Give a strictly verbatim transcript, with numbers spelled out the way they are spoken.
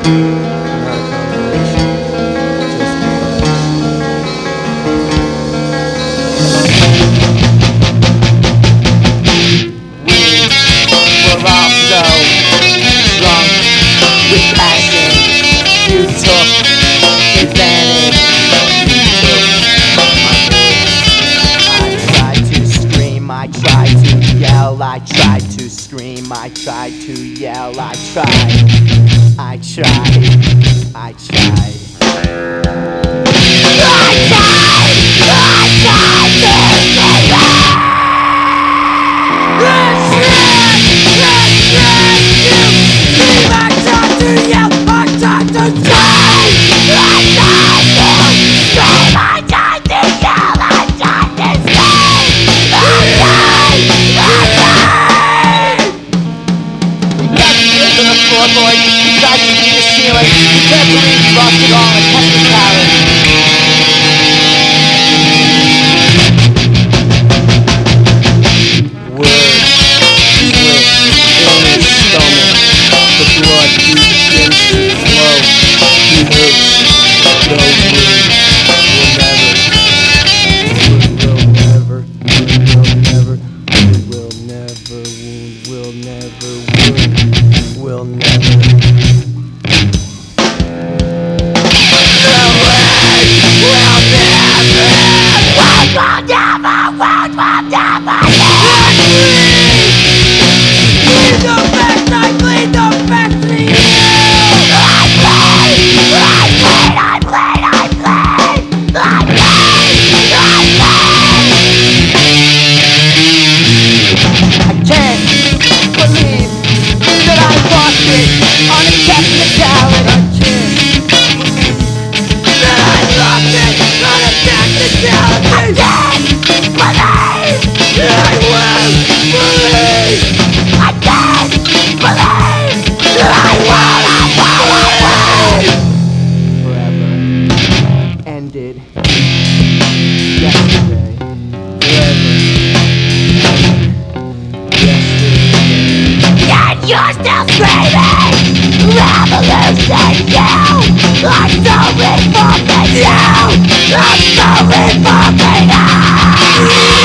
not a combination, just because. We're all so drunk with passion. You took advantage. You took my voice. I tried to scream, I tried to yell, I tried to scream, I tried to yell, I tried, I tried, I tried. I tried, I tried to scream. Floorboard, you tried to beat the ceiling. You can't believe you lost it all in technicality. Words slip in his stomach. The blood begins to flow. He hurts. No wound will never, will never, will never, will never, will never, wound will never. Ended yesterday. Yet you're still screaming! Revolution, you! I'm so revolting you! I'm so revolting you!